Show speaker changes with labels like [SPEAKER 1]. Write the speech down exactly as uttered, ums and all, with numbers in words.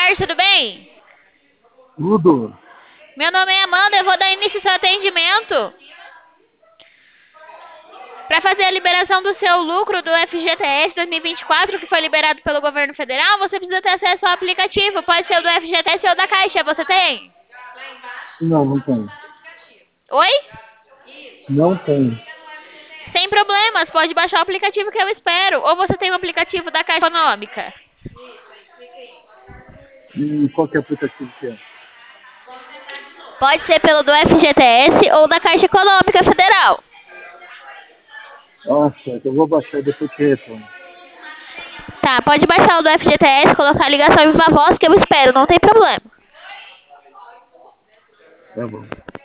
[SPEAKER 1] tarde, tudo bem?
[SPEAKER 2] Tudo.
[SPEAKER 1] Meu nome é Amanda, eu vou dar início ao seu atendimento. Para fazer a liberação do seu lucro do F G T S dois mil e vinte e quatro, que foi liberado pelo governo federal, você precisa ter acesso ao aplicativo. Pode ser o do F G T S ou da Caixa. Você tem?
[SPEAKER 2] Não, não tem.
[SPEAKER 1] Oi?
[SPEAKER 2] Não tem.
[SPEAKER 1] Sem problemas, pode baixar o aplicativo que eu espero. Ou você tem o aplicativo da Caixa Econômica?
[SPEAKER 2] E qual que é o aplicativo que é?
[SPEAKER 1] Pode ser pelo do F G T S ou da Caixa Econômica Federal.
[SPEAKER 2] Ah, certo. Eu vou baixar e depois te retorno.
[SPEAKER 1] Tá, pode baixar o do F G T S, colocar a ligação em viva voz que eu espero, não tem problema.
[SPEAKER 2] Tá bom.